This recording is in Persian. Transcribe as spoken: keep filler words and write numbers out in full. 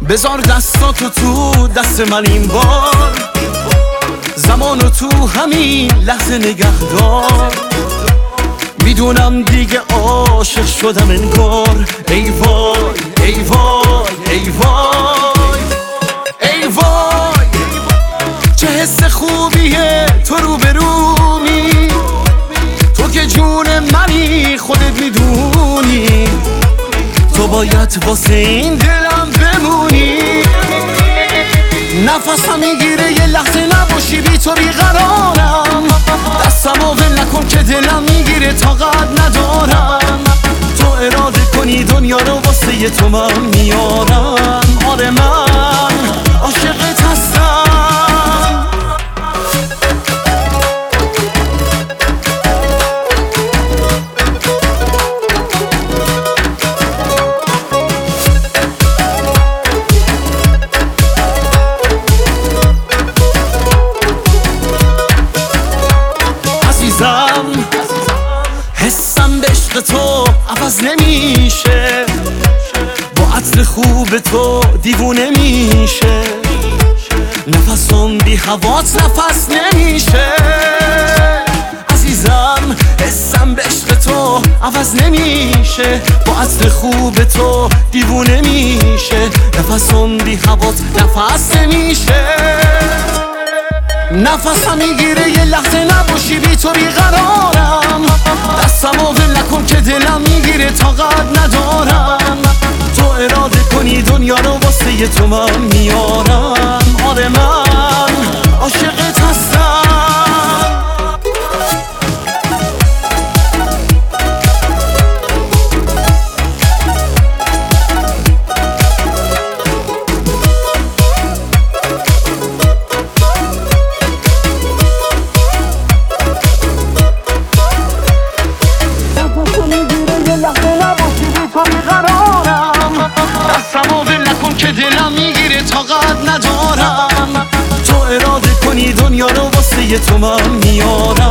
بذار دستاتو تو دست من این بار، زمانو تو همین لحظه نگهدار. میدونم دیگه عاشق شدم انگار. ای وای ای وای ای وای ای وای، چه حس خوبیه تو رو برومی، تو که جون منی خودت میدونی، تو باید واسه این دلم بمونی. نفسم میگیره یه لحظه نباشی بی تو بیقرارم، دستم و ول نکن که دلم میگیره طاقت ندارم. تو اراده کنی دنیا رو واسه تو من میارم. آره من عاشقت هستم. حسم به عشق تو عوض نمیشه، با عطر خوب تو دیوونه میشه. نفسم بی هوات نفس نمیشه. عزیزم حسم به عشق تو عوض نمیشه، با عطر خوب تو دیوونه میشه. نفسم بی هوات نفس نمیشه. نفسم میگیره یه لحظه نباشی بی تو بیقرارم، دستم و ول نکن که دلم میگیره طاقت ندارم. تو اراده کنی دنیا رو واسه تو من میارم. آره من عاشقت هستم. دستم و ول نکن که دلم میگیره طاقت ندارم. تو اراده کنی دنیا رو واسه تو من میارم.